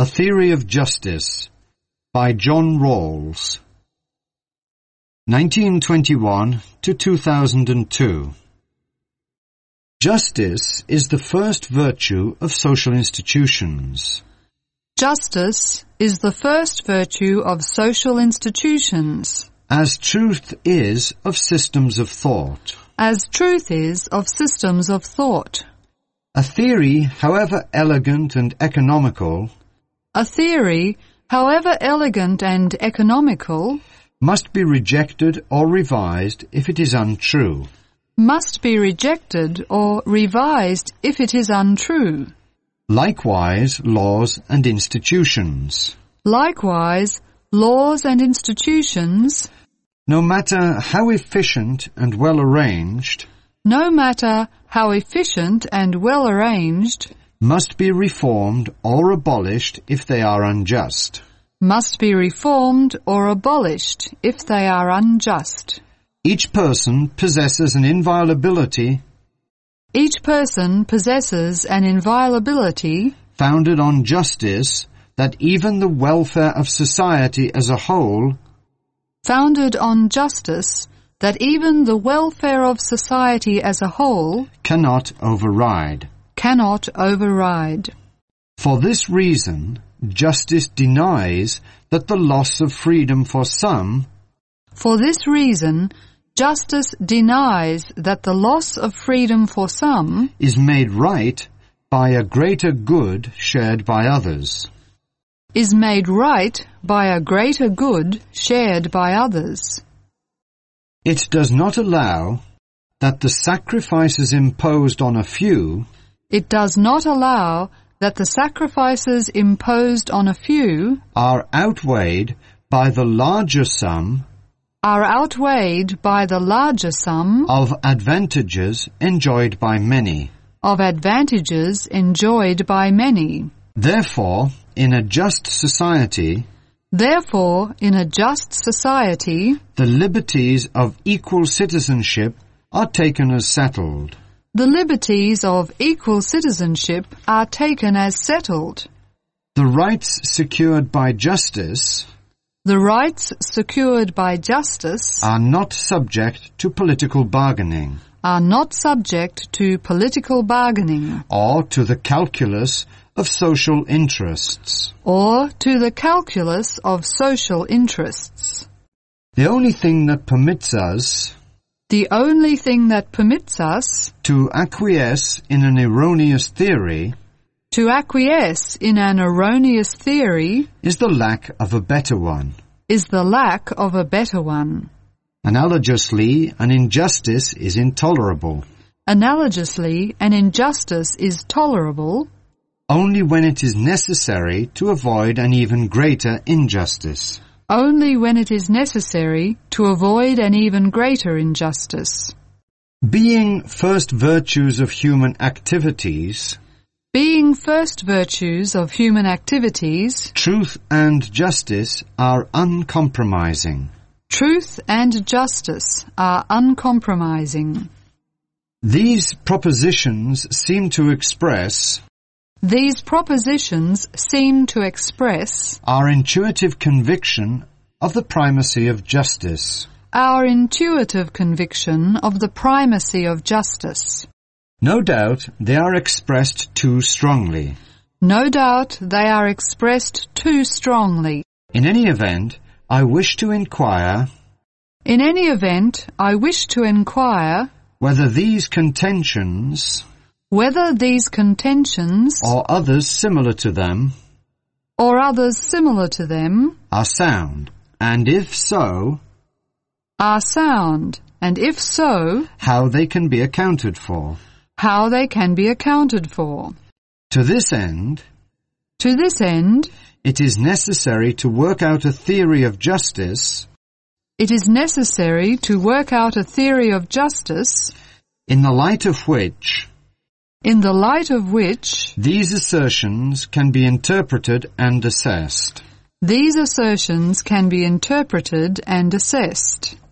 A Theory of Justice by John Rawls, 1921 to 2002. Justice is the first virtue of social institutions. Justice is the first virtue of social institutions. As truth is of systems of thought. As truth is of systems of thought. A theory, however elegant and economical, A theory, however elegant and economical, must be rejected or revised if it is untrue. must be rejected or revised if it is untrue. Likewise, laws and institutions. Likewise, laws and institutions, No matter how efficient and well arranged, no matter how efficient and well arranged, must be reformed or abolished if they are unjust. must be reformed or abolished if they are unjust. Each person possesses an inviolability Each person possesses an inviolability founded on justice that even the welfare of society as a whole founded on justice that even the welfare of society as a whole cannot override. cannot override. For this reason, justice denies that the loss of freedom for some For this reason, justice denies that the loss of freedom for some is made right by a greater good shared by others. is made right by a greater good shared by others. It does not allow that the sacrifices imposed on a few It does not allow that the sacrifices imposed on a few are outweighed by the larger sum are outweighed by the larger sum of advantages enjoyed by many. of advantages enjoyed by many. Therefore, in a just society, Therefore, in a just society, the liberties of equal citizenship are taken as settled. the liberties of equal citizenship are taken as settled. The rights secured by justice The rights secured by justice are not subject to political bargaining are not subject to political bargaining or to the calculus of social interests. or to the calculus of social interests. The only thing that permits us The only thing that permits us to acquiesce in an erroneous theory to acquiesce in an erroneous theory is the lack of a better one. is the lack of a better one. Analogously, an injustice is intolerable Analogously, an injustice is tolerable only when it is necessary to avoid an even greater injustice. only when it is necessary to avoid an even greater injustice. Being first virtues of human activities, Being first virtues of human activities, truth and justice are uncompromising. truth and justice are uncompromising. These propositions seem to express These propositions seem to express our intuitive conviction of the primacy of justice. our intuitive conviction of the primacy of justice. No doubt they are expressed too strongly. No doubt they are expressed too strongly. In any event, I wish to inquire In any event, I wish to inquire whether these contentions whether these contentions or others similar to them or others similar to them are sound, and if so, are sound, and if so, how they can be accounted for. how they can be accounted for. To this end, To this end, it is necessary to work out a theory of justice it is necessary to work out a theory of justice in the light of which in the light of which these assertions can be interpreted and assessed. these assertions can be interpreted and assessed.